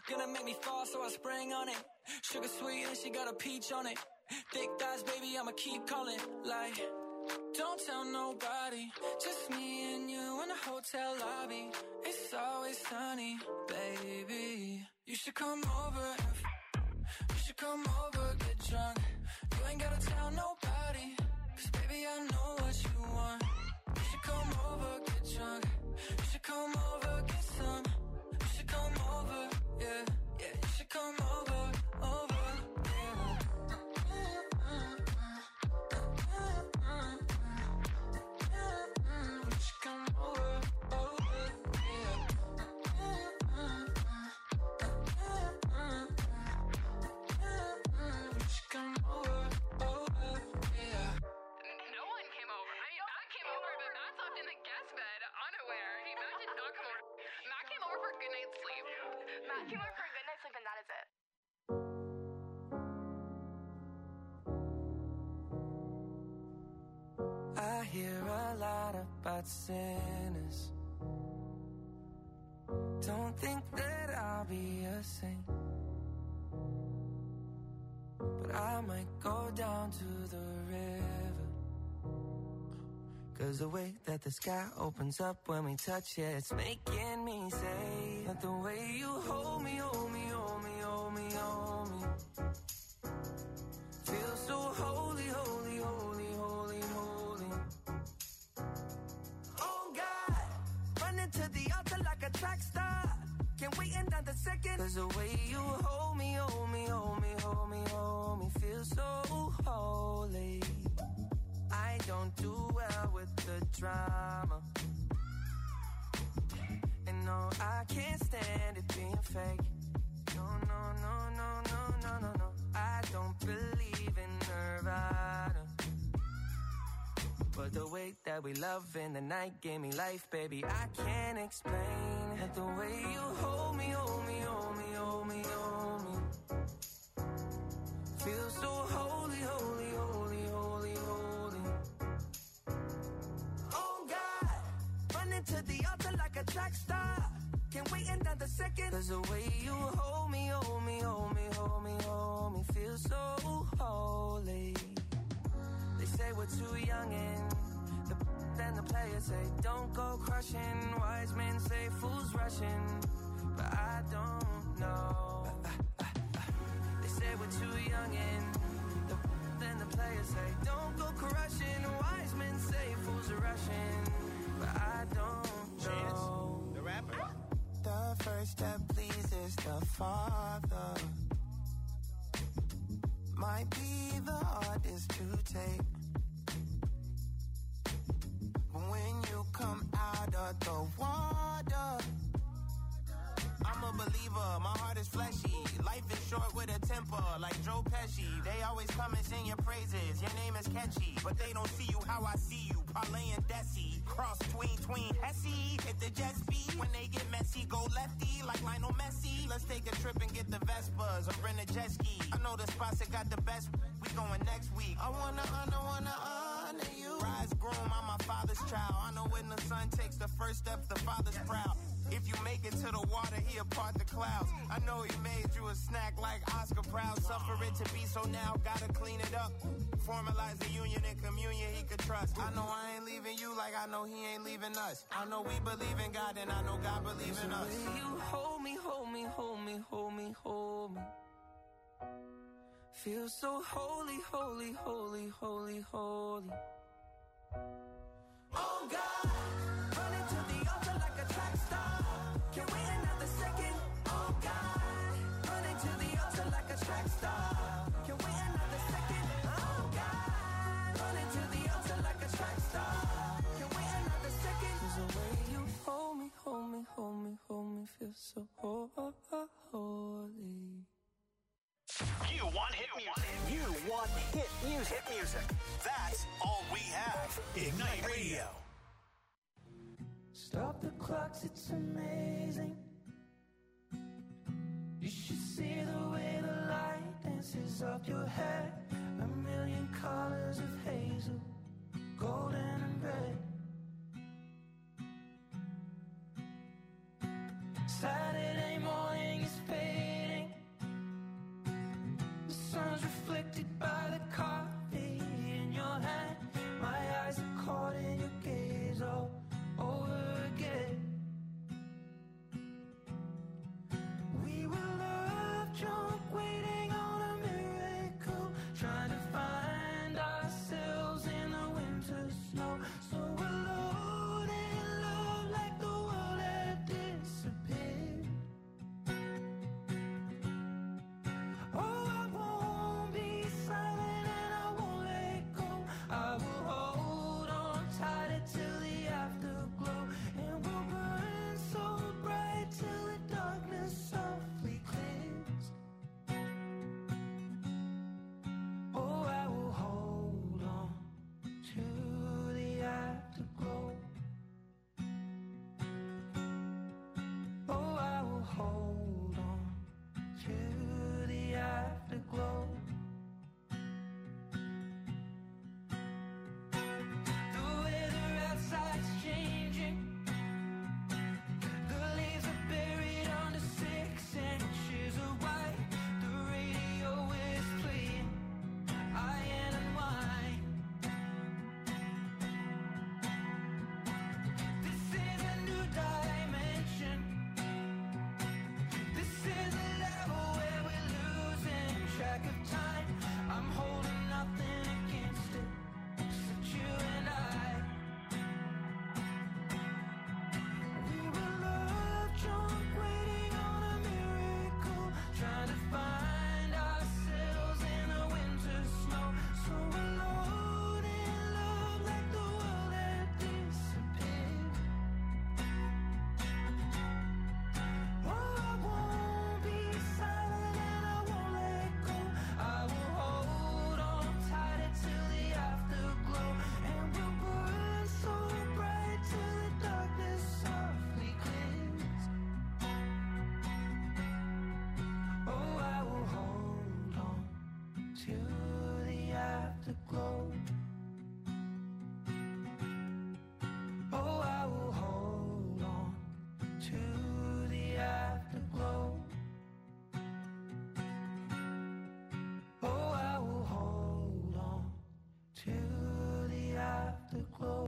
Gonna make me fall, so I sprang on it. Sugar sweet and she got a peach on it. Thick thighs, baby, I'ma keep calling. Like, don't tell nobody. Just me and you in the hotel lobby. It's always sunny, baby. You should come over. You should come over, get drunk. You ain't gotta tell nobody. 'Cause baby, I know what you want. You should come over, get drunk. You should come over, get some. You should come over, yeah, yeah. You should come over, over, yeah. You should come over, over, yeah. You should come over, over, yeah. No one came over. I mean, Matt came over, but Matt slept in the guest bed, unaware. Matt did not come over. Matt came over for a good night's sleep. Matt came over for a good night's sleep, and that is it. I hear a lot about sinners. Don't think that I'll be a saint, but I might go down to the river. 'Cause the way that the sky opens up when we touch it, it's making me say that the way you hold me, hold me, hold me, hold me, hold me, feels so holy, holy, holy, holy, holy. Oh God, running to the altar like a track star. Can't wait another second. 'Cause the way you hold me, hold me, hold me, hold me, hold me, feels so holy. I don't do well with the drama, and no, I can't stand it being fake. No, no, no, no, no, no, no, no. I don't believe in Nirvana, but the way that we love in the night gave me life, baby. I can't explain that the way you hold me, hold me, hold me, hold me, hold me, feels so holy, holy, holy, holy, holy. Oh God, running to the altar like a track star. Can't wait another second. 'Cause the way you hold me, hold me, hold me, hold me, hold me, feels so holy. They say we're too young and then the players say don't go crushing. Wise men say fools rushing, but I don't know. They say we're too young and then the players say don't go crushing. Wise men say fools are rushing, but I don't know. Chance, the rapper. The first step pleases the Father. Might be the hardest to take, but when you come out of the water, I'm a believer, my heart is fleshy. Life is short with a temper, like Joe Pesci. They always come and sing your praises, your name is catchy, but they don't see you how I see you. Parlay and Desi, cross tween Hesse. Hit the jet speed, when they get messy, go lefty like Lionel Messi. Let's take a trip and get the Vespas or rent a jet ski. I know the spots that got the best, we going next week. I wanna honor you. Rise groom, I'm my father's child. I know when the son takes the first step, the father's proud. If you make it to the water, he'll part the clouds. I know he made you a snack like Oscar Proud. Suffer it to be, so now gotta clean it up. Formalize the union and communion he could trust. I know I ain't leaving you like I know he ain't leaving us. I know we believe in God and I know God believes in us. You hold me, hold me, hold me, hold me, hold me, feel so holy, holy, holy, holy, holy. Oh God, running to the altar like a track star. Can't wait another second. Oh God, running to the altar like a track star. Can't wait another second. Oh God, running to the altar like a track star. Can't wait another second. 'Cause the way you hold me, hold me, hold me, hold me, feel so holy. You want hit music. You want hit music. Hit music. That's all we have. Ignite Radio. Stop the clocks, it's amazing. You should see the way the light dances up your hair. A million colors of hazel, golden and red. Saturday morning is fading. to the afterglow. Oh, I will hold on to the afterglow. Oh, I will hold on to the afterglow.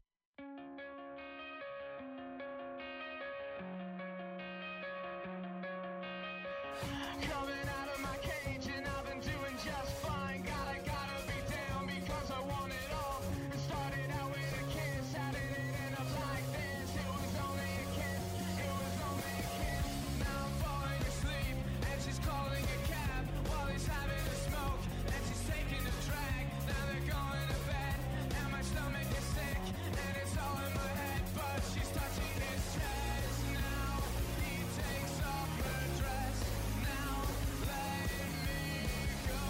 Coming out of my cage and I've been doing just fine. Gotta be down because I want it all. It started out with a kiss, how did it end up like this? It was only a kiss, it was only a kiss. Now I'm falling asleep and she's calling a cab while he's having a smoke and she's taking a drag. Now they're going to bed and my stomach is sick and it's all in my head, but she's touching his chest. Now he takes off her dress. Now let me go.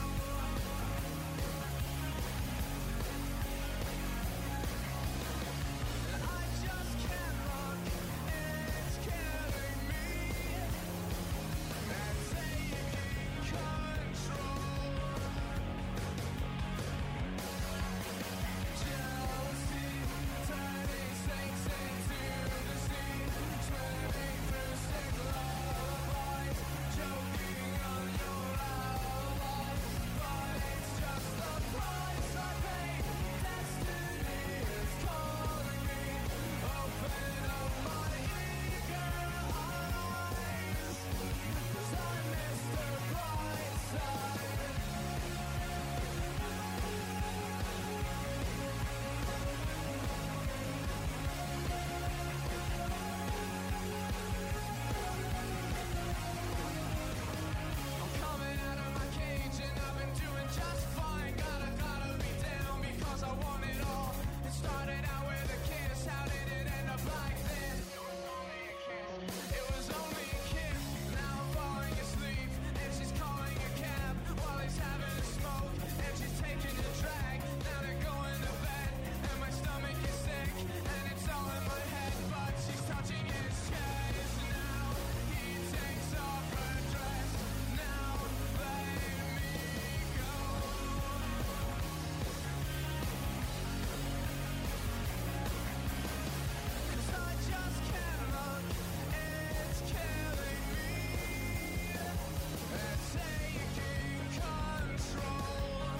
I just can't look, it's killing me. And taking control. Jealousy, turning snakes into the sea, swimming through sick lullabies, choking on your alibis. But it's just the price I pay. Destiny is calling me. Open up my eager eyes, 'cause I miss the bright side. I'm coming out of my cage and I've been doing just fine. Gotta be down because I want it all. It started out with a kiss, how did it end up like this? It was only a kiss, it was only a kiss. Now I'm falling asleep and she's calling a cab while he's having a smoke and she's taking a drag. Now they're going to bed and my stomach is sick and it's all in my head, but she's touching his chest. Now he takes off her dress. Now let me go. 'Cause I just can't look, it's killing me. And taking control.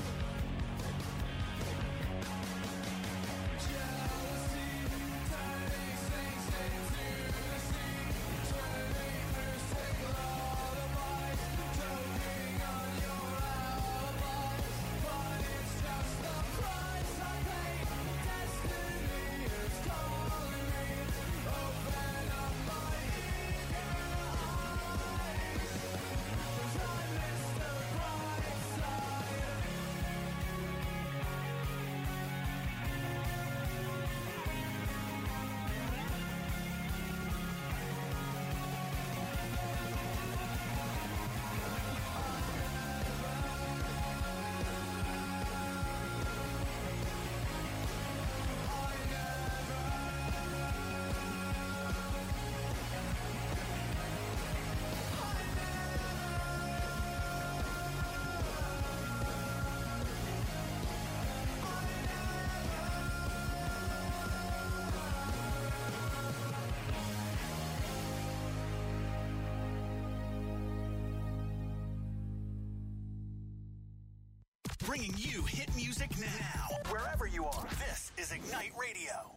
Jealousy, turning snakes into the sea, swimming through sick lullabies, choking on your alibis. But it's just the price I pay. Destiny is calling me. Open up my eager eyes, 'cause I miss the bright side. Bringing you hit music now. Wherever you are, this is Ignite Radio.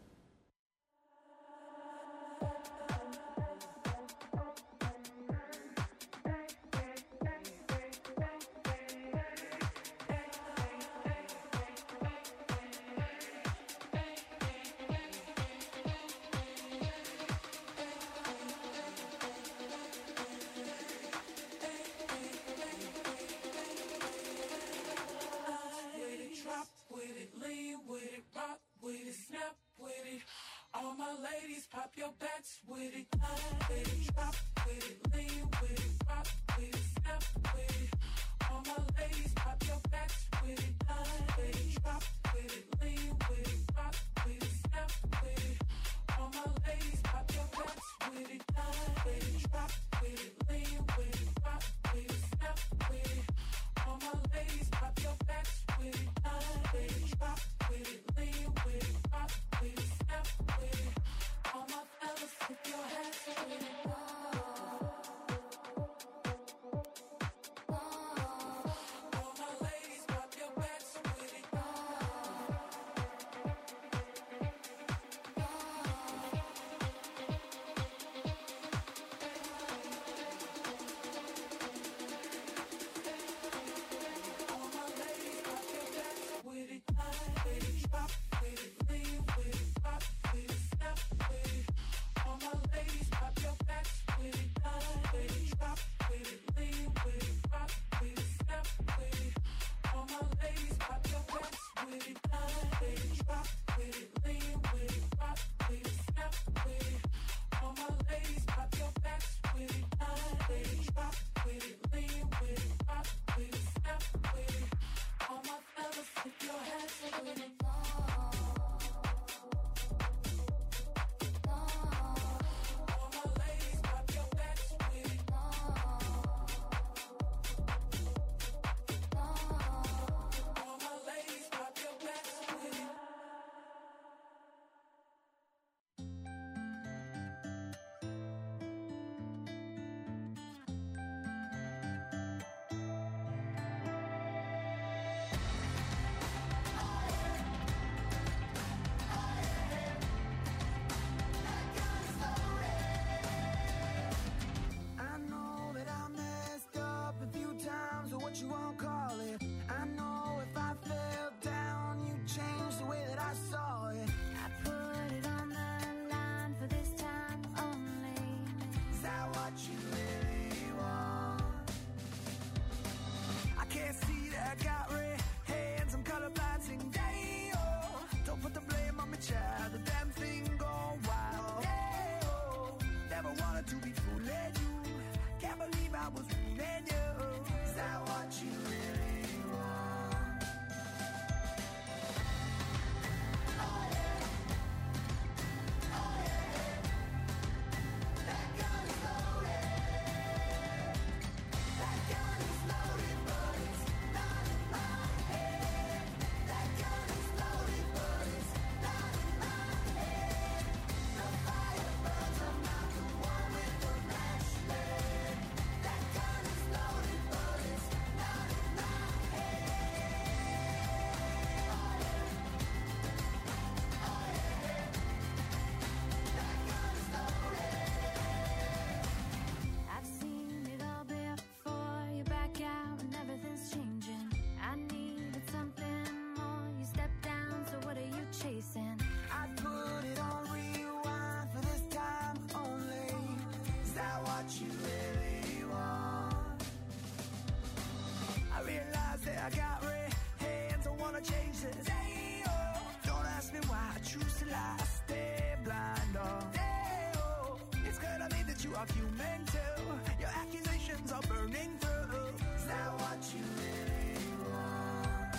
With it, drop with it, lean with it, rock with it, snap with it. All my ladies, pop your backs with it. With it, drop with it, lean with it, rock with it, snap with it. All my ladies, pop your backs with it. With it, drop with it, lean with it, rock with it, snap with it. All my ladies, pop your backs with it. With it, drop with it, lean with it, rock with it, snap with it. All my ladies, pop your to be fooling you. Can't believe I was fooling you. Is that what you really want? Oh yeah. Oh yeah. That gun is loaded. That gun is loaded, but it's not in my head. That gun is loaded, but it's not in my head. The fire burns, I'm not the one with the matchstick. That gun is loaded, but it's not in my I've seen it all before. You back out and everything's changing. I needed something more. You step down, so what are you chasing? I put it on rewind for this time only. Is that what you really want? I realize that I got red hands. I wanna change this. Hey, oh. Don't ask me why I choose to lie. I stay blind. Oh, hey, oh. It's gonna mean that you are human too. Your accusations are burning through. Is that what you really want?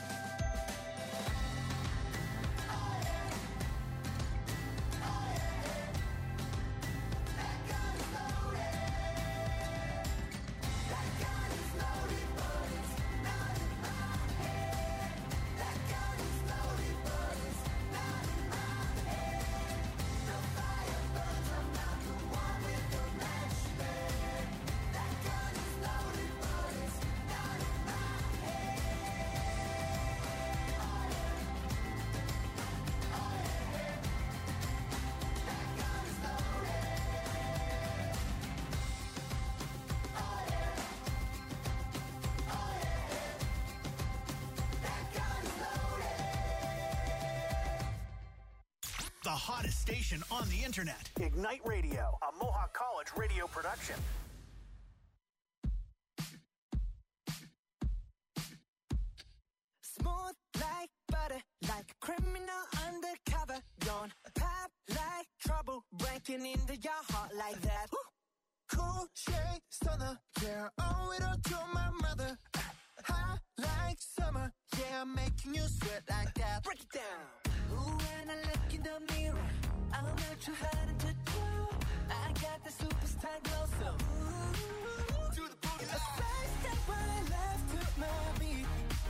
Oh yeah. Oh yeah. That gun is loaded. That gun is loaded, but it's not in my head. That gun is loaded, but it's not in my head. The fire burns, I'm not the one with the matchstick. That gun is loaded, but it's not in my The hottest station on the internet. Ignite Radio, a Mohawk College radio production. Smooth like butter, like a criminal undercover. Don't pop like trouble, breaking into your heart like that. Cool shade stunner, yeah, owe it all to my mother. Hot like summer, yeah, I'm making you sweat like that. Break it down. Ooh, when I look in the mirror, I'm not too hard to do. I got the superstar glow, so ooh, to the boogie line. A side step right left to my beat.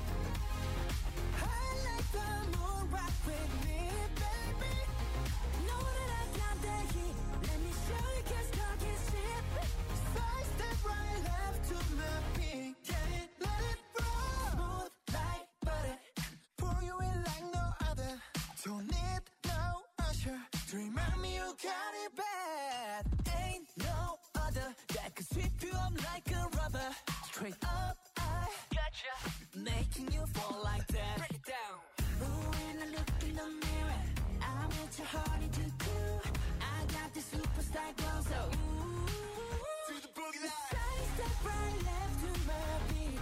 I like the moon rock with me, baby. Know that I got that heat. Let me show you, 'cause talk is cheap. Side step right left to my beat. Get it, let it roll. Smooth like butter, pour you in like no other. Don't need no usher to remind me you got it bad. Ain't no other that could sweep you up like a rubber. Straight up, I gotcha, making you fall like that. Break it down. Ooh, when I look in the mirror, I'm at your heart into two. I got the superstar glow, so ooh, to the boogie line. Side step right left to my beat.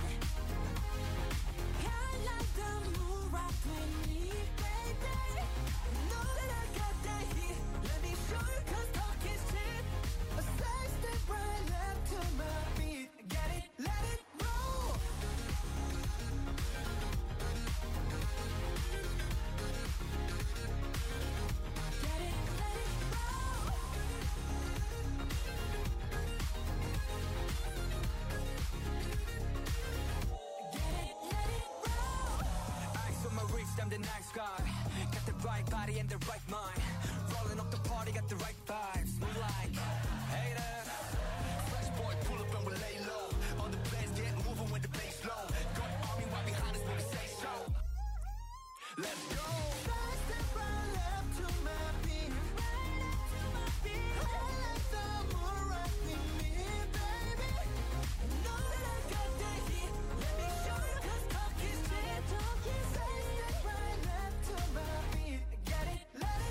I like the moon rock with me, baby. Know that I got that heat. Let me show you, 'cause talk is cheap. A side step right left to my beat. Get it, let it roll. Get it, let it roll. Get it, let it roll. Eyes on my wrist, I'm the nice guy. Got the right body and the right mind. Rolling up the party, got the right vibes. Move like haters. Fresh boy, pull up and we lay low. All the players get moving when the bass low. Got army right behind us when we say so. Let's go. Side step right left to my beat. Right up to my beat. I like the moon rock with me, baby. Know that I got that heat. Let me show you, 'cause talk is cheap. Side step right left to my beat. Get it, let it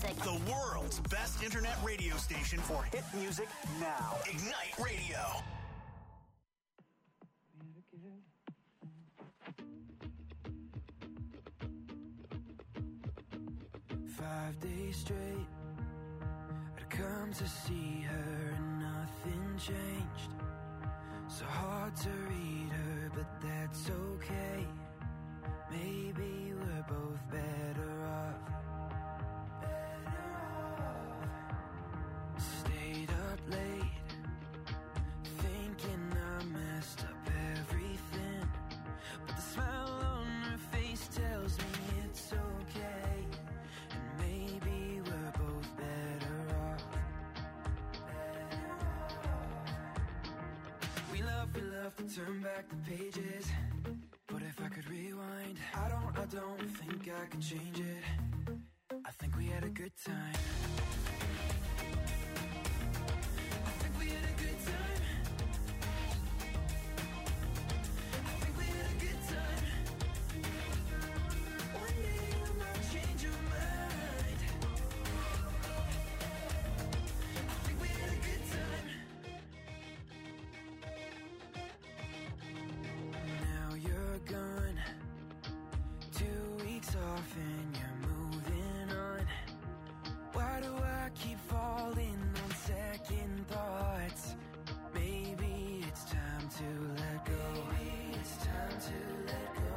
music. The world's best internet radio station for hit music now. Ignite Radio. 5 days straight, I'd come to see her and nothing changed. So hard to read her, but that's okay. Maybe we're both better off. Stayed up late, thinking I messed up everything. But the smile on her face tells me it's okay. And maybe we're both better off. We love to turn back the pages. But if I could rewind, I don't think I could change it. I think we had a good time. I think we had a good time. I think we had a good time. One day you might change your mind. I think we had a good time. Now you're gone, 2 weeks off and you're moving on. Why do I keep falling on second thoughts? Maybe it's time to let go. Maybe it's time to let go.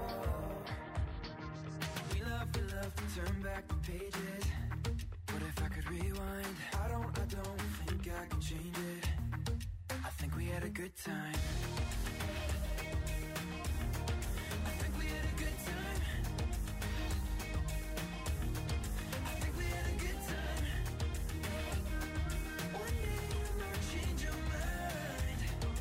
We love to turn back the pages. But if I could rewind, I don't think I could change it. I think we had a good time. I think we had a good time. I think we had a good time. One day you might change your mind.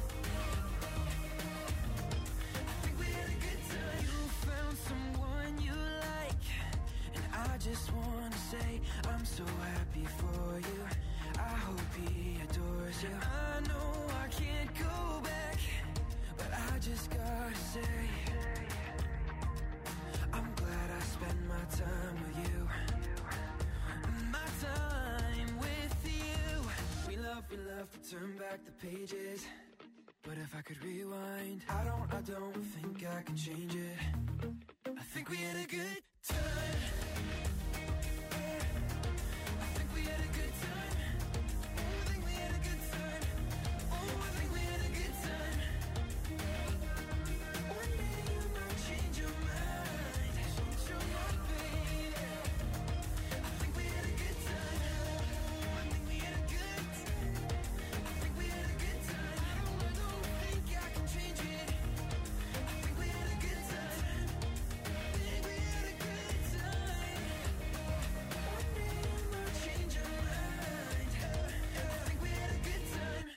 I think we had a good time. You found someone you like, and I just wanna say I'm so happy for you. I hope he adores you. I know I can't go back, but I just gotta say I'm glad I spent my time with you. My time with you. We love to turn back the pages. But if I could rewind, I don't think I can change it. I think we had a good time. I think we had a good time. Oh, I think we had a good time. Oh, I think we had a good time. One day you might change your mind. Change your mind, baby. I think we had a good time. I think we had a good time. I think we had a good time. I don't think I can change it. I think we had a good time. I think we had a good time. One day you might change your mind. I think we had a good time.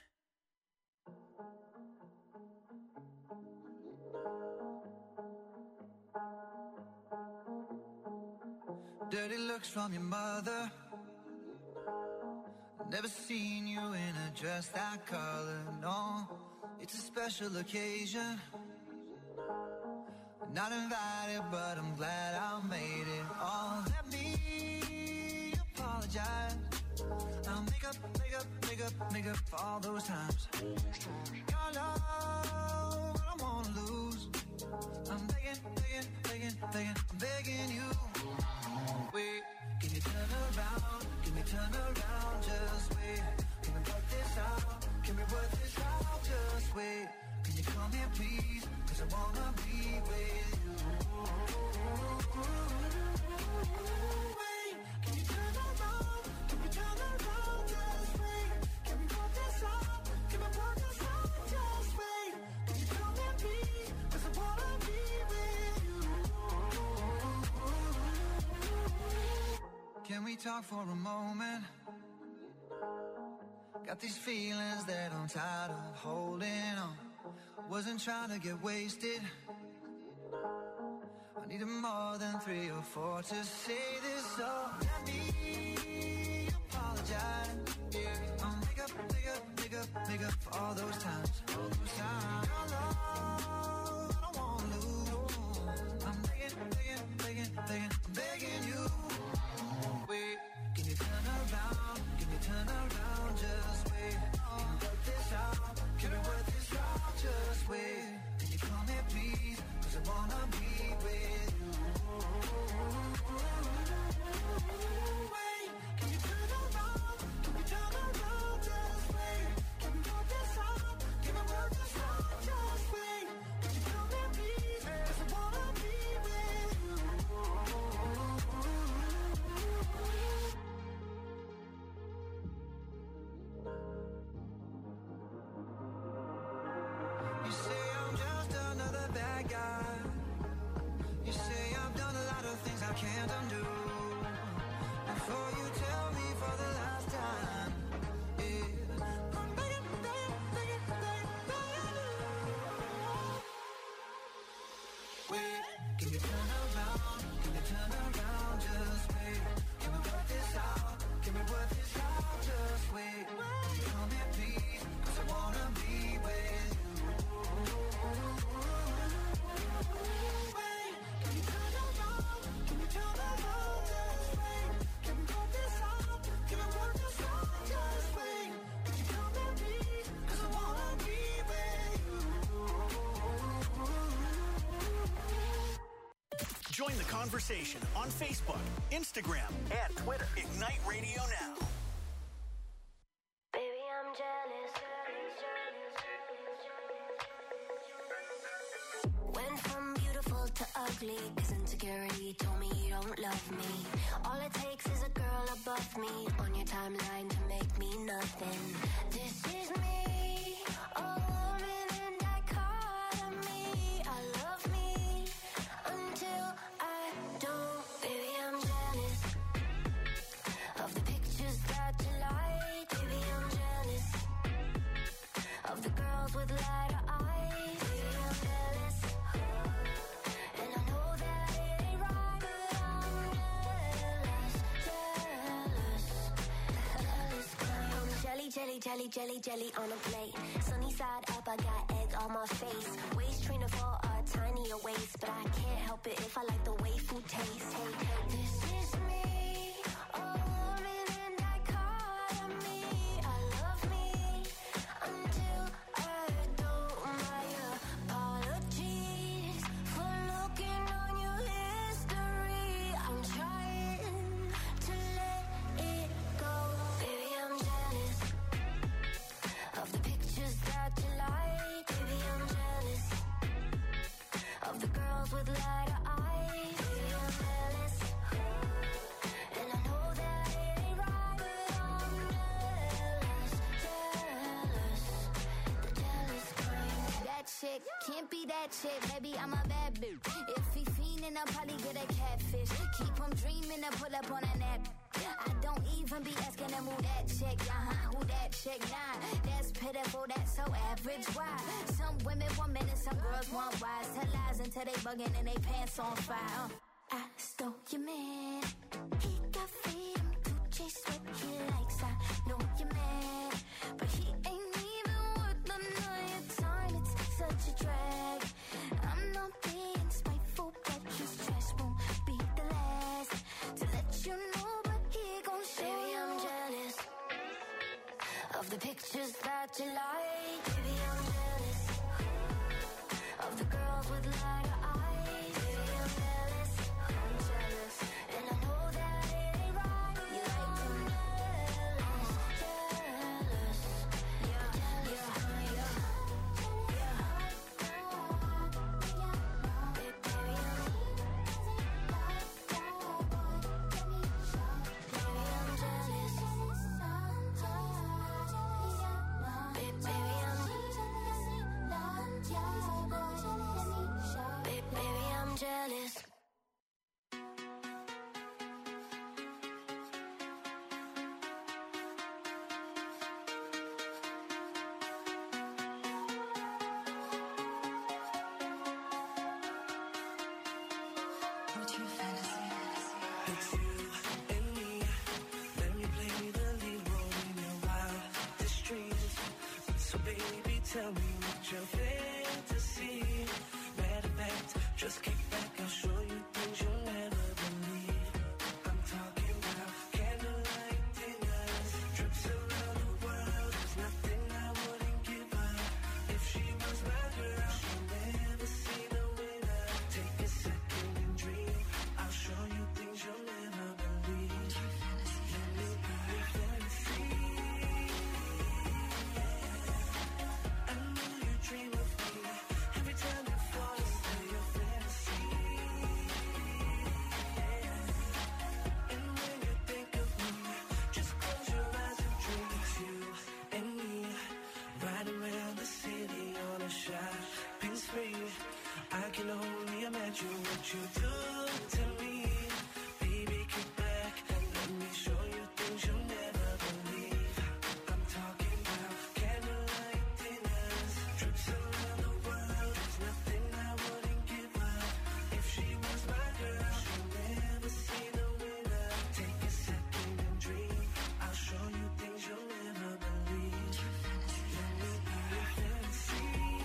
Dirty looks from your mother. Never seen you in a dress that color, no. It's a special occasion. Not invited, but I'm glad I made it. Oh, let me apologize. I'll make up for all those times. Your love, I don't wanna lose. I'm begging, I'm begging you. Wait, can you turn around? Can we turn around? Just wait. Can we work this out? Can we work this out? Just wait. Can you come here, please? 'Cause I wanna be with you. Wait, can you turn around? Can we turn around? Just wait. Can we work this out? Can we work this out? Just wait. Can you come here, please? 'Cause I wanna be with you. Can we talk for a moment? Got these feelings that I'm tired of holding on. Wasn't trying to get wasted. I needed more than 3 or 4 to say this, so let me apologize. Yeah, I'll make up for all those times. Your love, I don't wanna lose. I'm begging, I'm begging you. Wait, can you you turn around, just wait. Can we work this out? Can we work this out? Just wait. Can you call me please? 'Cause I wanna be with you. Wait, can you turn around? Can we turn around? Just wait. Can we work this out? Can we work this out? Just wait. Can you call me please? 'Cause I wanna be with you. You say I'm just another bad guy. You say I've done a lot of things I can't undo. Before you tell me for the last time, yeah, I'm begging, begging, begging, begging, begging you. Wait, can you turn around? Can you turn around? Just wait. Can we work this out? Can we work this out? Just wait. Can you call me please? 'Cause I wanna be with you. Wait, can you turn around? Can you turn around? Just wait. Can we work this out? Can we work this out? Just wait. Can you call me please? 'Cause I wanna be with you. Join the conversation on Facebook, Instagram, and Twitter. Ignite Radio Now. Baby, I'm jealous. Went from beautiful to ugly, 'cause insecurity told me you don't love me. All it takes is a girl above me on your timeline to make me nothing. This is me, a woman in dichotomy. I love me until I don't. Baby, I'm jealous of the pictures that you like. Baby, I'm jealous of the girls with lighter eyes. Baby, I'm jealous, and I know that it ain't right, but I'm jealous, jealous, jealous. I'm jelly, jelly, jelly, jelly, jelly on a plate. Sunny side up, I got egg on my face. Waist trainer for a tinier waist, but I can't help it if I like the way food tastes. Hey, this is me, a woman in dichotomy. I love me until I don't. My apologies for looking on your history. I'm trying to let it go. Baby, I'm jealous of the pictures that you like. Baby, I'm jealous of the girls with lighter eyes. Baby, I'm jealous, and I know that it ain't right, but I'm jealous, jealous, the jealous kind. That chick can't be that chick, baby, I'm a bad bitch. If he fiendin', I'll probably get a catfish. Keep him dreamin' and pull up on a nap. I don't even be asking him who that chick, who that chick, nah. That's pitiful, that's so average, why? Some women want men and some girls want wise. Tell lies until they bugging and they pants on fire. I stole your man, he got freedom to chase what he likes. I know you're mad, but he ain't even worth none of your time. It's such a drag. I'm not being spiteful, but his trash won't be the last to let you know, but he gon' show. Baby, I'm jealous of the pictures that you like. Baby, I'm jealous of the girls with lighter eyes. Baby, I'm jealous, and I know that it ain't right. You like them jealous, jealous, yeah, jealous, yeah. Jealous. What's your fantasy? It's you and me. Let me play the lead role in your wildest dreams. So baby, tell me what your fantasy. Matter of fact, just kick back, I'll show you things you'll never believe. I'm talking about candlelight dinners, drip what you do to me. Baby, kick back and let me show you things you'll never believe. I'm talking about candlelight dinners, trips around the world. There's nothing I wouldn't give up if she was my girl. She'll never see the winner. Take a second and dream. I'll show you things you'll never believe. Let me be your fantasy.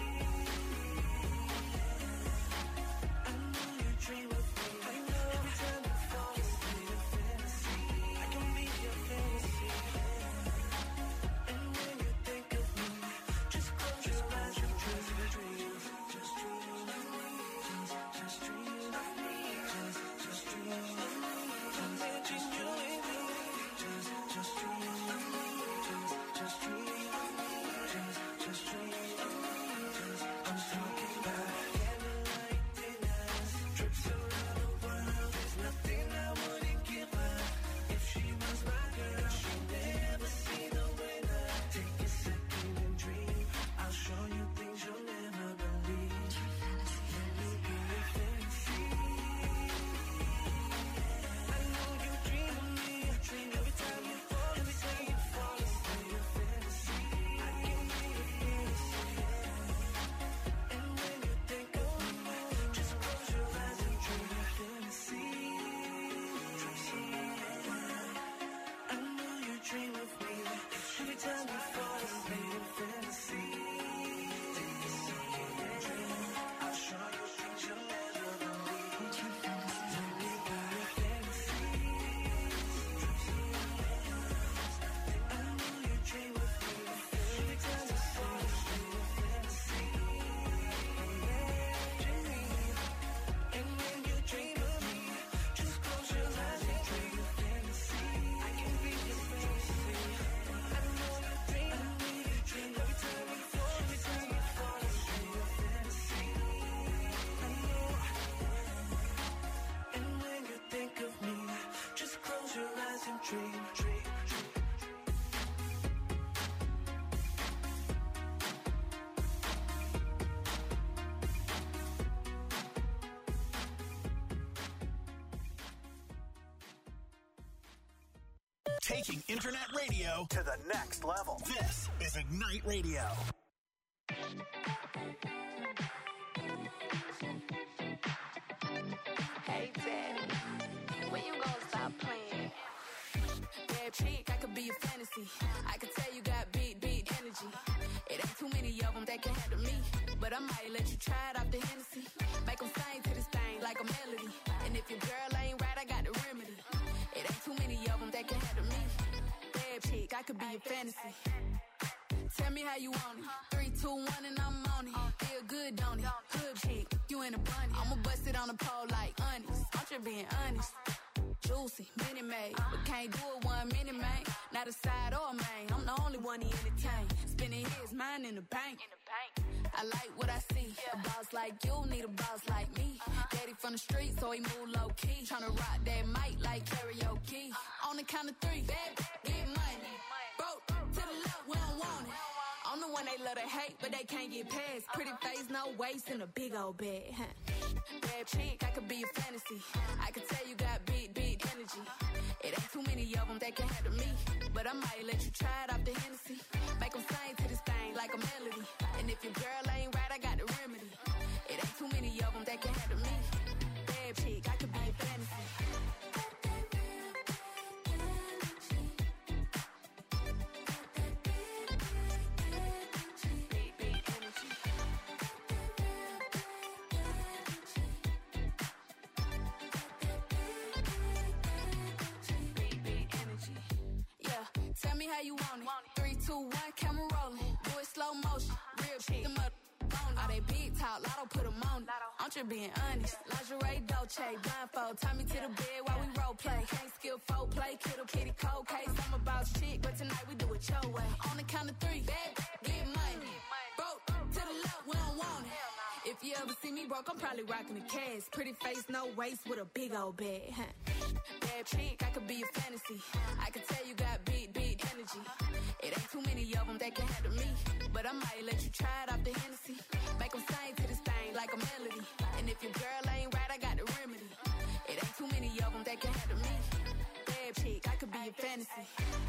I know you dream of me. I know every time you fall asleep, a fantasy. I can be your fantasy. And when you think of me, just close your eyes and dream. Just dream of me. Just dream of me. Just dream of me. Just dream of me. Just dream of me. Just dream of me. Just dream of me. I'm talking about candlelight dinners, trips around the world. There's nothing I wouldn't give her if she was my girl. She'll never see the winner. Take a second and dream. I'll show you things you'll never believe. Let me be your fantasy. I know you dream of me. I dream every time you fall asleep, a fantasy. I can be your fantasy. And when you think of me, just close your eyes and dream your fantasy. I know you dream of me. Every time you fall asleep, a fantasy. Take a second and dream. I'll show you things you'll never believe. Let me be your fantasy. I know you dream of me. Every time you fall asleep, a fantasy. And when you dream of me, just close your eyes and dream your fantasy. I can be your fantasy. I know you dream of me. Every time you fall asleep, a fantasy. I know. And when you think of me, just close your eyes and dream. Taking internet radio to the next level. This is Ignite Radio. Hey, Daddy, when you gonna stop playing? Bad chick, I could be a fantasy. I could tell you got beat energy. It ain't too many of them that can handle me. But I might let you try it off the Hennessy. Make them sing to this thing like a melody. And if your girl ain't right, I got the remedy. It ain't too many of them that can handle me. Bad chick, I could be your fantasy. Tell me how you want it. 3, 2, 1, and I'm on it. Feel good, don't it? Hood chick, you in a bunny. I'ma bust it on the pole like honest. I'm just being honest. Juicy, mini made, but can't do it 1 minute, man. Not a side or a main. I'm the only one he entertain. Spending his mind in the bank. I like what I see. A boss like you need a boss like me. Daddy from the street, so he move low key. Tryna rock that mic like karaoke. On the count of 3, baby, get money. Broke to the left, we don't want it. I'm the one they love to hate, but they can't get past. Pretty face, no waist, and a big old bag. Bad chick, I could be a fantasy. I could tell you got beat energy. It ain't too many of them that can handle me. But I might let you try it off the Hennessy. Make them sing to this thing like a melody. And if your girl ain't right, I got the remedy. It ain't too many of them that can handle me. Bad chick, I could be a fantasy. Tell me how you want it. 3, 2, 1, camera rolling. Do it slow motion. Real chick. Them up on all they big talk. Lotto put them on it. I'm just being honest. Lingerie, Dolce, blindfold. Tie me to the bed while we role play. Can't skill folk play. Kittle kitty cold case. I'm about shit, but tonight we do it your way. On the count of 3, bad, get money. Broke to the left, we don't want it. If you ever see me broke, I'm probably rocking the cash. Pretty face, no waist, with a big old bag. Bad chick, I could be a fantasy. I could tell you got beat energy. It ain't too many of them that can handle me. But I might let you try it off the Hennessy. Make them sing to this thing like a melody. And if your girl ain't right, I got the your fantasy.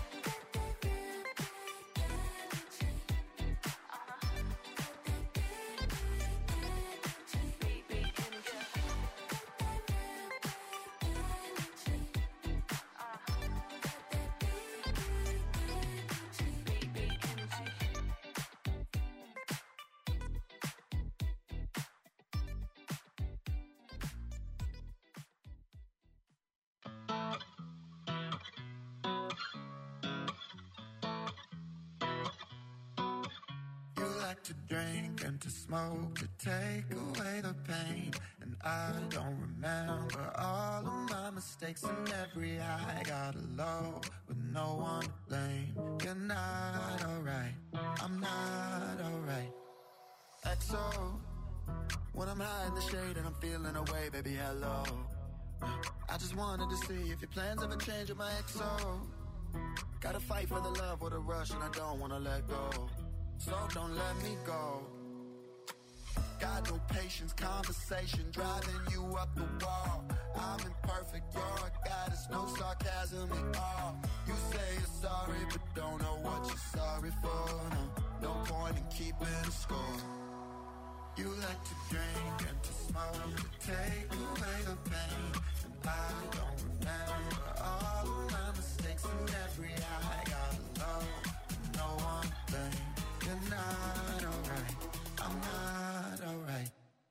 To drink and to smoke to take away the pain. And I don't remember all of my mistakes, and every high got a low with no one to blame. You're not alright, I'm not alright. XO, when I'm high in the shade and I'm feeling away, baby, hello. I just wanted to see if your plans ever change with my XO. Gotta fight for the love with a rush and I don't wanna let go. So don't let me go. Got no patience, conversation driving you up the wall. I'm imperfect, you're a goddess, no sarcasm at all. You say you're sorry, but don't know what you're sorry for. No point in keeping score. You like to drink and to smoke to take away the pain. And I don't remember all of my mistakes, and every high got low, no one to blame. You're not alright, I'm not alright.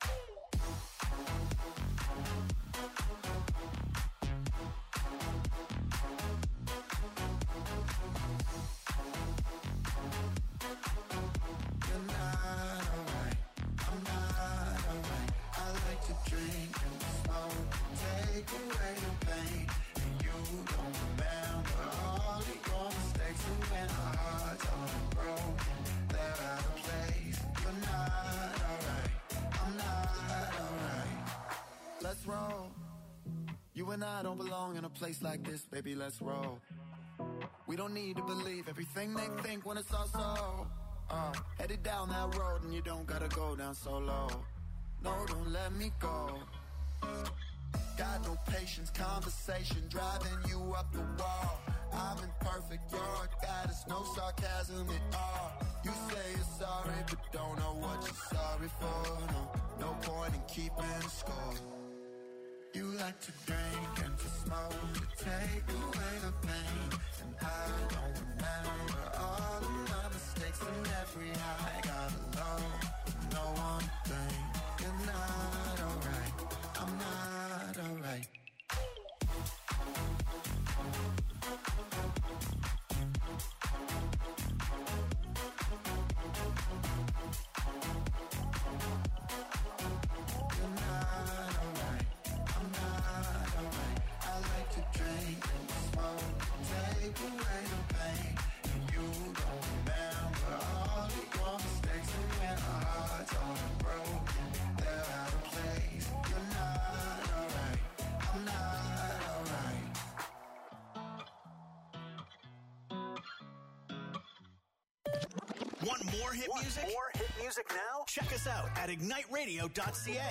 You're not alright, I'm not alright. I like to drink and smoke, take away the pain. And you don't remember all of your mistakes, and when our hearts are broken, they're out of place. You're not alright, I'm not alright. Let's roll. You and I don't belong in a place like this, baby, let's roll. We don't need to believe everything they think when it's all so. Headed down that road and you don't gotta go down so low. No, don't let me go. Got no patience, conversation driving you up the wall. I'm imperfect, you're a goddess, no sarcasm at all. You say you're sorry, but don't know what you're sorry for. No point in keeping score. You like to drink and to smoke to take away the pain. And I don't remember all of my mistakes, and every high got a low, no one to blame. You're not alright, I'm not alright. Want more hit music? More hit music now? Check us out at igniteradio.ca.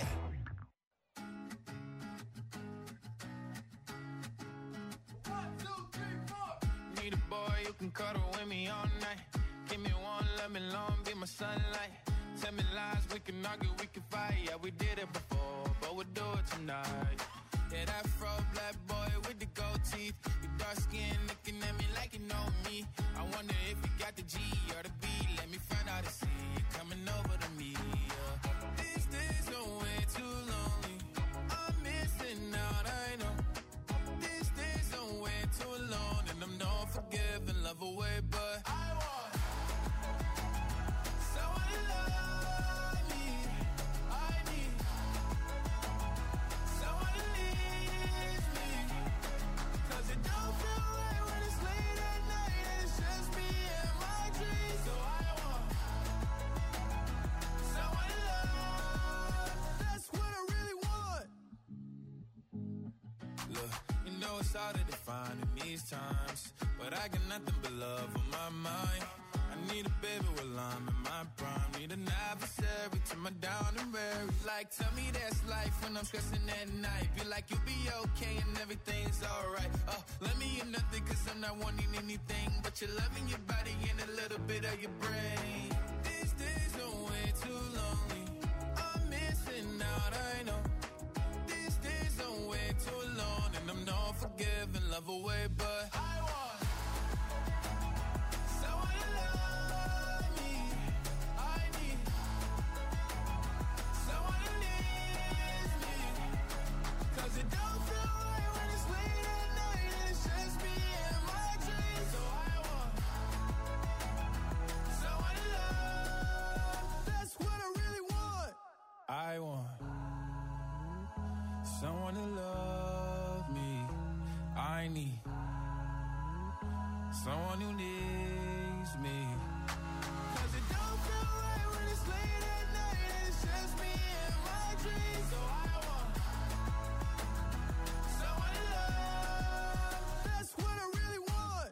Need a boy you can cuddle with me all night. Give me one, let me long, be my sunlight. Tell me lies, we can argue, we can fight. Yeah, we did it before, but we'll do it tonight. Yeah, that fro black boy with the gold teeth. Your dark skin looking at me like you know me. I wonder if you got the G or the B. Let me find out and see you coming over to me. Yeah. These days are way too lonely. I'm missing out, I know. These days are way too alone, and I'm not forgiving, love away, but I want someone to love me. I need someone to leave me, 'cause it don't feel right when it's late at night and it's just me and my dreams. So I want someone to love. That's what I really want. Look, you know it's hard to define in these times, but I got nothing but love on my mind. I need a baby while I'm in my prime. Need an adversary to my down and weary. Like, tell me that's life when I'm stressing at night. Be like, you'll be okay and everything's alright. Let me in nothing cause I'm not wanting anything but you're loving your body and a little bit of your brain. These days are way too lonely. I'm missing out, I know. These days are way too long and I'm not forgiving love away, but I want someone to love me. I need someone who needs me. Cause it don't feel right when it's late at night and it's just me and my dreams. So I want someone to love. That's what I really want. I want someone to love me. I need someone who needs me. Cause it don't feel right when it's late at night and it's just me and my dreams. So I want someone to love. That's what I really want.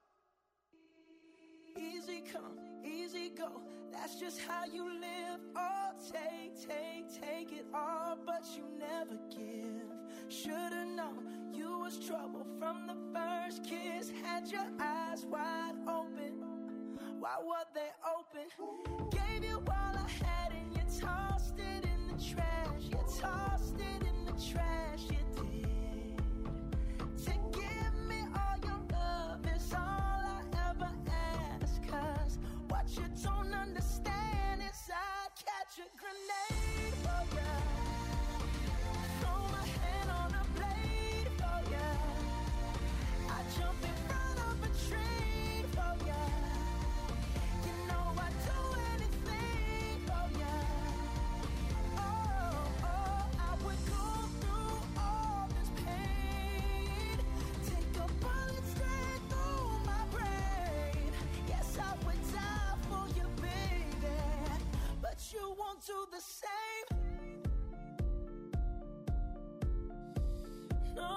Easy come, easy go. That's just how you live. Oh, take it all, but you never give. Should've known you was trouble from the first kiss. Had your eyes wide open. Why were they open? Gave you all I had and you tossed it in the trash. You tossed it in the trash, you did. To give me all your love is all I ever ask. Cause what you don't understand is I'd catch a grenade for ya. Throw my hand on a blade for ya. I jump in front of a train for ya. You know I'd do anything for ya. Oh, I would go through all this pain. Take a bullet straight through my brain. Yes, I would die for you, baby. But you won't do the same. No.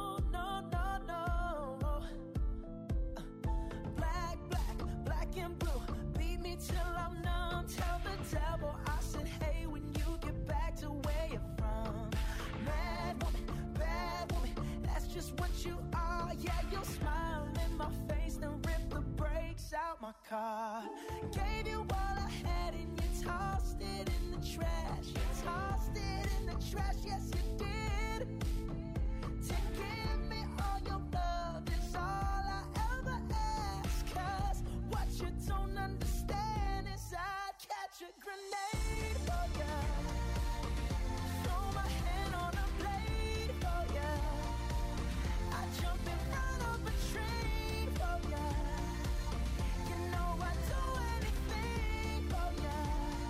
Black and blue. Beat me till I'm numb. Tell the devil I said, hey, when you get back to where you're from. Mad woman, bad woman. That's just what you are. Yeah, you'll smile in my face, then rip the brakes out my car. Gave you all I had and you tossed it in the trash. You tossed it in the trash, yes you did. To give me all your love is all I ever ask. Cause what you don't understand is I'd catch a grenade for ya. Throw my hand on a blade for ya. I jump in front of a train for ya. You know I'd do anything for ya.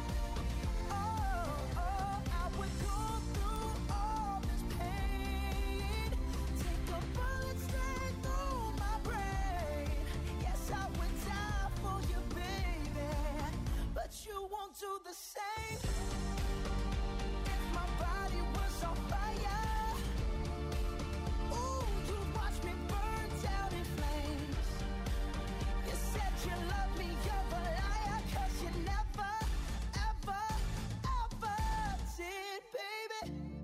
Oh, I would go through all this pain. Take a bullet straight through my brain. Yes, I would die for you, baby. But you won't do the same. If my body was on fire, ooh, you'd watch me burn down in flames. You said you love me, you're a liar. Cause you never, ever, ever did, baby.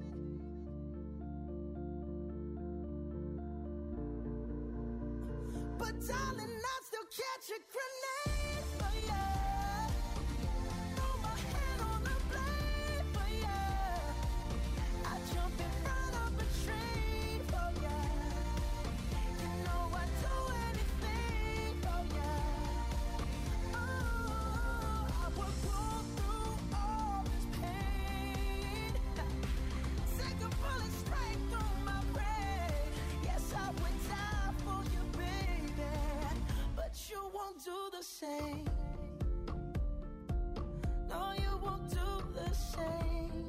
But darling, I'd still catch a grenade for ya. Throw my hand on a blade for ya. I jump in front of a train for ya. You know I'd do anything for ya. Oh, I would go through all this pain. Take a bullet straight through my brain. Yes, I would die for you, baby. But you won't do the same. No, you won't do the same.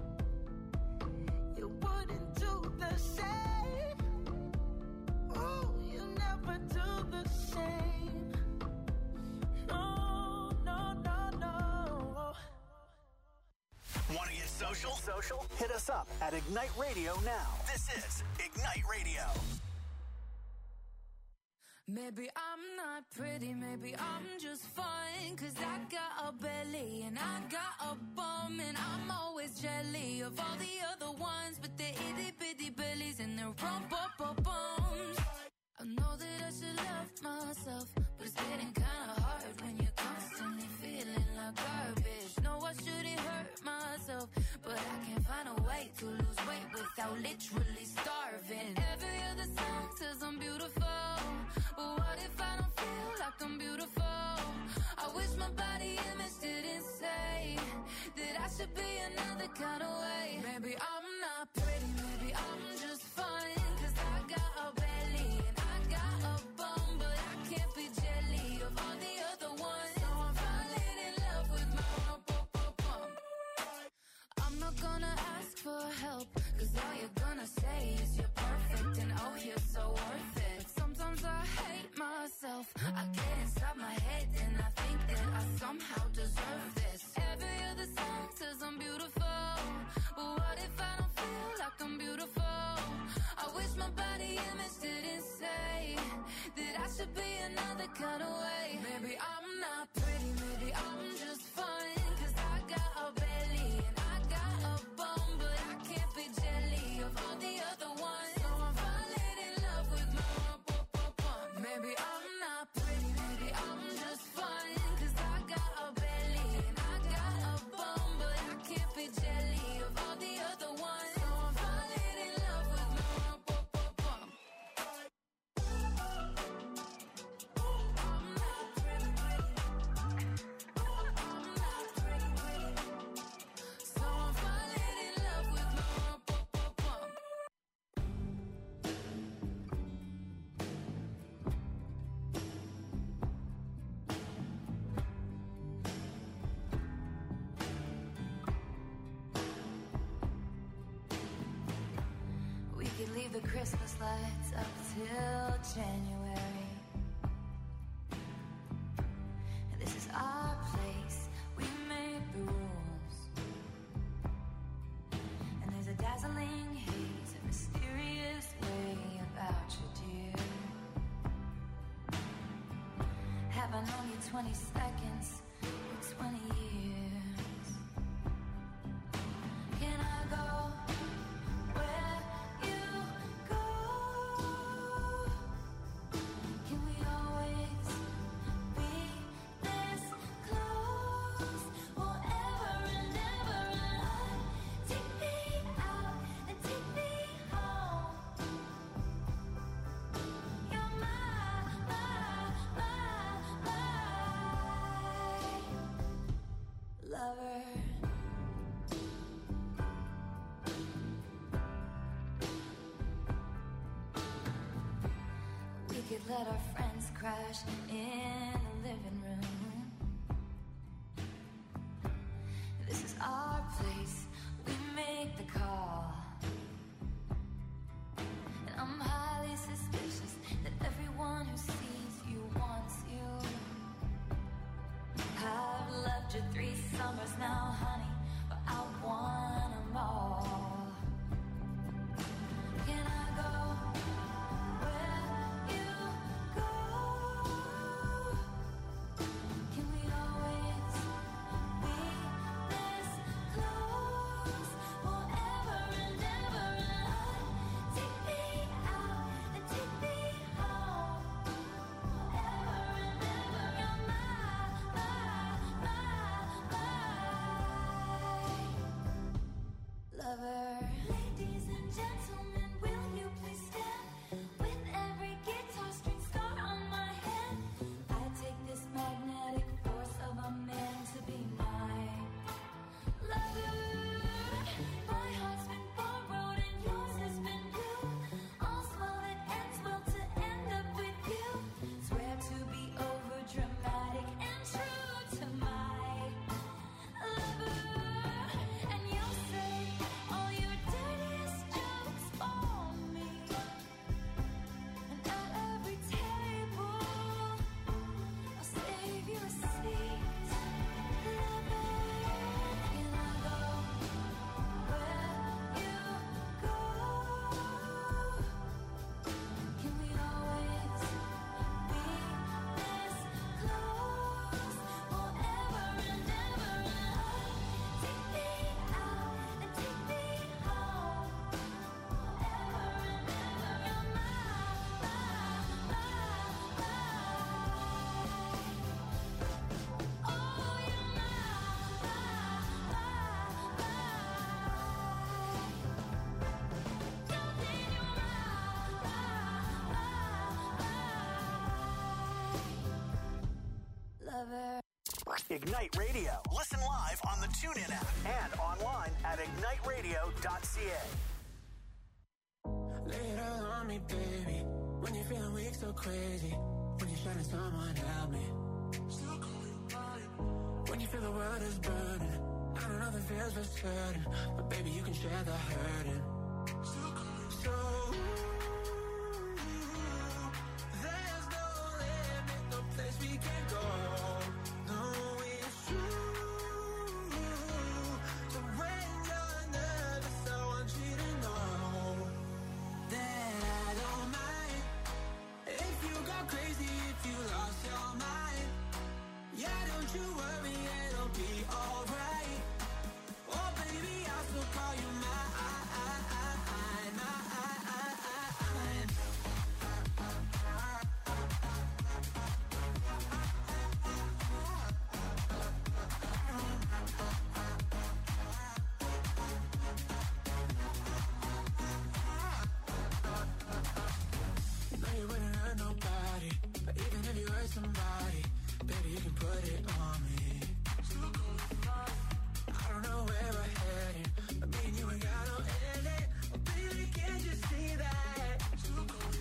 You wouldn't do the same. Oh, you never do the same. No. Want to get social? Hit us up at Ignite Radio now. This is Ignite Radio. Maybe I'm not pretty, maybe I'm just fine. Cause I got a belly and I got a bum, and I'm always jelly of all the other ones with their itty bitty bellies and their rump-up-bums. I know that I should love myself, but it's getting kinda hard when you're constantly feeling like garbage. No, I shouldn't hurt myself, but I can't find a way to lose weight without literally starving. Every other song says I'm beautiful, but what if I don't feel like I'm beautiful? I wish my body image didn't say that I should be another kind of way. Maybe I'm not pretty, maybe I'm just fine. Cause I got a belly and I got a bum, but I can't be jelly of all the other ones. So I'm falling in love with my bum. I'm not gonna ask for help, cause all you're gonna say is you're perfect and oh, you're so worth it. But sometimes I hate myself. I get inside my head and I think that I somehow deserve this. Every other song says I'm beautiful, but what if I don't feel like I'm beautiful? I wish my body image didn't say that I should be another kind of way. Maybe I'm not pretty, maybe I'm just fine. Cause I got a belly and I got a bum, but I can't be jelly of all the other ones. So I'm falling in love with my bum. Maybe I'm not pretty, maybe I'm just fine. Cause I got a belly and I got a bum, but I can't be jelly of all the other ones. So I'm falling in love with my bum. So I'm falling in love with my bum. We could leave the Christmas lights up till January. This is our place, we make the rules. And there's a dazzling haze, a mysterious way about you, dear. Have I known you 20 seconds or 20 years? Can I go where you go? Can we always be this close? Forever and ever and on. Take me out and take me home. You're my lover. We could let our friends crash in the living room. This is our place, we make the call. And I'm highly suspicious that everyone who sees you wants you. I've loved you 3 summers now, honey, but I want them all. Can I go where you go? Ignite Radio. Listen live on the TuneIn app and online at igniteradio.ca. Lay it all on me, baby. When you're feeling weak, so crazy. When you're shutting someone, help me. When you feel the world is burning, I don't know the feels for certain, but baby, you can share the hurting. So there's no limit, no place we can go. No, it's true. So when you're nervous, I want you to know that I don't mind if you go crazy, if you lost your mind. Yeah, don't you worry, it'll be alright. Oh baby, I'll still call you mine. You know you wouldn't hurt nobody, but even if you hurt somebody, baby, you can put it on me. I don't know where we're heading, but me and you ain't got no ending. Oh, baby, can't you see that? So,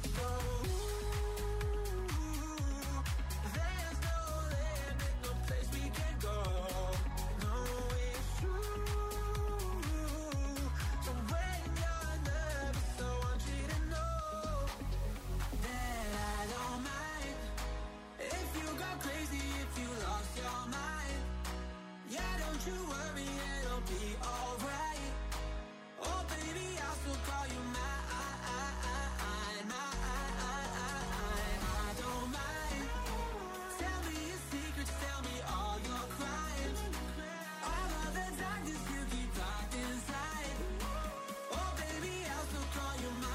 there's no limit, no place we can go. No, it's true. So when you're nervous, I want you to know that I don't mind if you go crazy, if you lost your mind. Yeah, don't you worry, it'll be alright. Oh baby, I'll still call you mine. I don't mind. Tell me your secrets, tell me all your crimes. All of the darkness you keep locked inside. Oh baby, I'll still call you mine.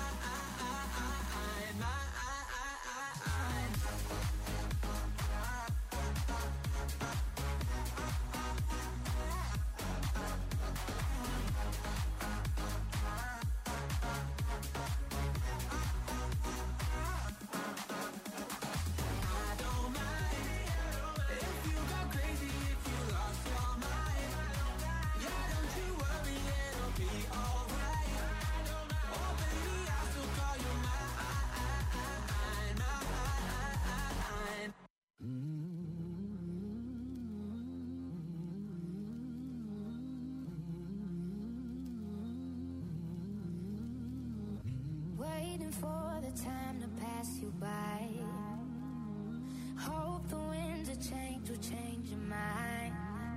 Waiting for the time to pass you by. Hope the winds of change will change your mind.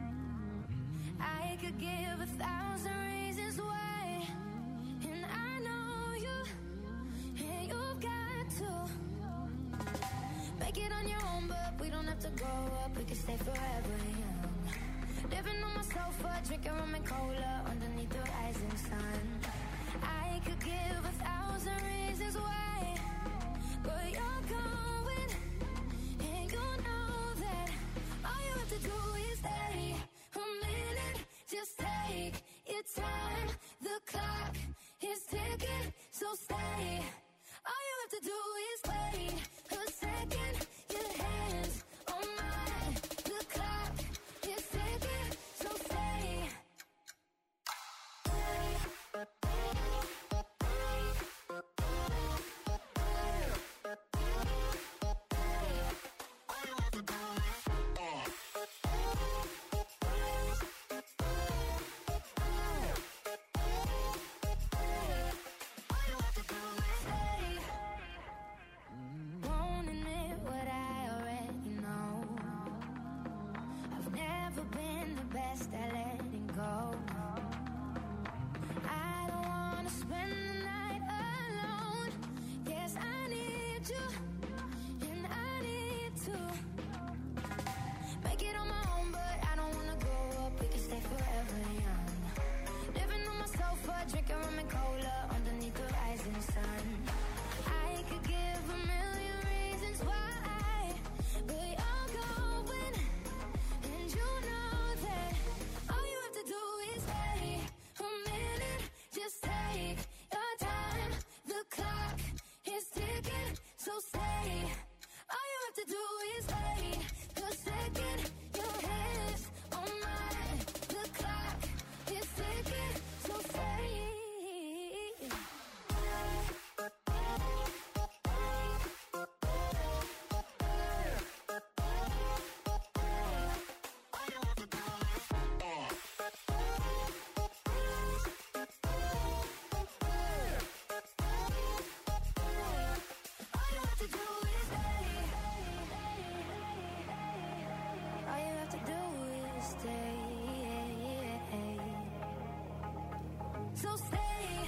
I could give 1,000 reasons why, and I know you, and you've got to make it on your own, but we don't have to grow up, we can stay forever young. Living on my sofa, drinking rum and cola underneath the rising sun. I could give 1,000 reasons why, but you're going, and you know that all you have to do is stay a minute. Just take your time, the clock is ticking, so stay. All you have to do is wait a second, your hands on mine. The clock is ticking, so stay. stay. So stay.